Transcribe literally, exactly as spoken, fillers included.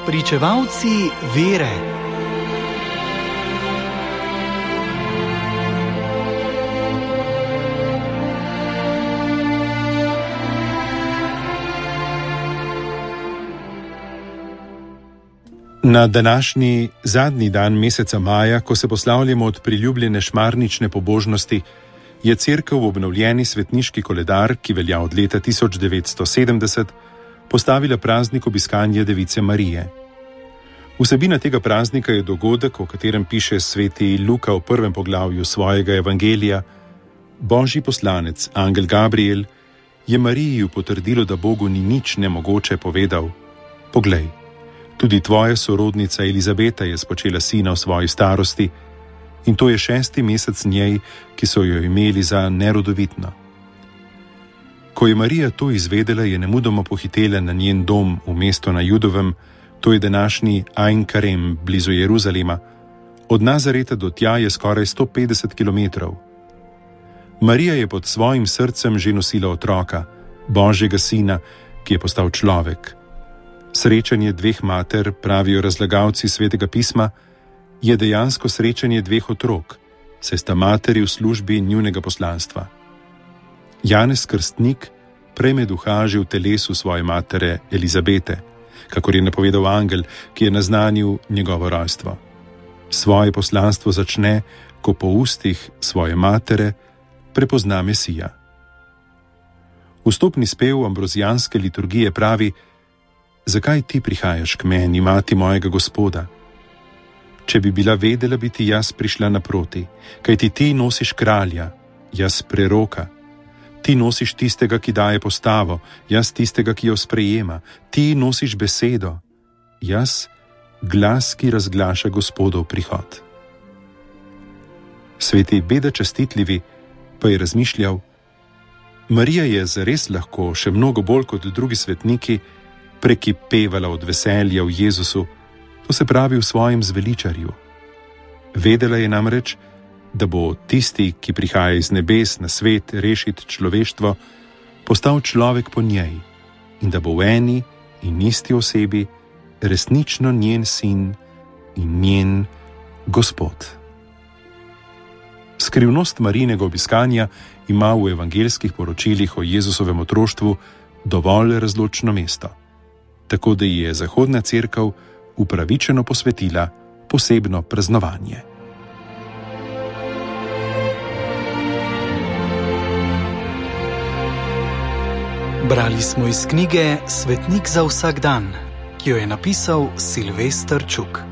Pričevalci vere. Na današnji zadnji dan meseca maja, ko se poslavljamo od priljubljene šmarnične pobožnosti, je Cerkev v obnovljeni svetniški koledar, ki velja od leta tisoč devetsto sedemdeset, postavila praznik obiskanja Device Marije. Vsebina tega praznika je dogodek, o katerem piše sveti Luka v prvem poglavju svojega evangelija. Božji poslanec, angel Gabriel, je Mariji potrdilo, da Bogu ni nič nemogoče, povedal: Poglej, tudi tvoja sorodnica Elizabeta je spočela sina v svoji starosti, in to je šesti mesec njej, ki so jo imeli za nerodovitno. Ko je Marija to izvedela, je nemudoma pohitela na njen dom v mesto na Judovem, to je današnji Ain Karem, blizu Jeruzalema. Od Nazareta do tja je skoraj sto petdeset kilometrov. Marija je pod svojim srcem že nosila otroka, Božjega sina, ki je postal človek. Srečanje dveh mater, pravijo razlagalci Svetega pisma, je dejansko srečanje dveh otrok, saj sta materi v službi njunega poslanstva. Janez Krstnik prejme duha že v telesu svoje matere Elizabete, kakor je napovedal angel, ki je naznanil njegovo rojstvo. Svoje poslanstvo začne, ko po ustih svoje matere prepozna Mesija. Vstopni spev ambrozijanske liturgije pravi: Zakaj ti prihajaš k meni, mati mojega Gospoda? Če bi bila vedela, bi ti jaz prišla naproti, kajti ti nosiš kralja, jaz preroka. Ti nosiš tistega, ki daje postavo, jaz tistega, ki jo sprejema. Ti nosiš besedo, jaz glas, ki razglaša Gospodov prihod. Sveti Beda Častitljivi pa je razmišljal: Marija je zares lahko, še mnogo bolj kot drugi svetniki, prekipevala od veselja v Jezusu, to se pravi v svojem zveličarju. Vedela je namreč, da bo tisti, ki prihaja iz nebes na svet rešiti človeštvo, postal človek po njej in da bo v eni in isti osebi resnično njen sin in njen Gospod. Skrivnost Marijinega obiskanja ima v evangeljskih poročilih o Jezusovem otroštvu dovolj razločno mesto, tako da ji je Zahodna cerkev upravičeno posvetila posebno praznovanje. Brali smo iz knjige Svetnik za vsak dan, ki jo je napisal Silvester Čuk.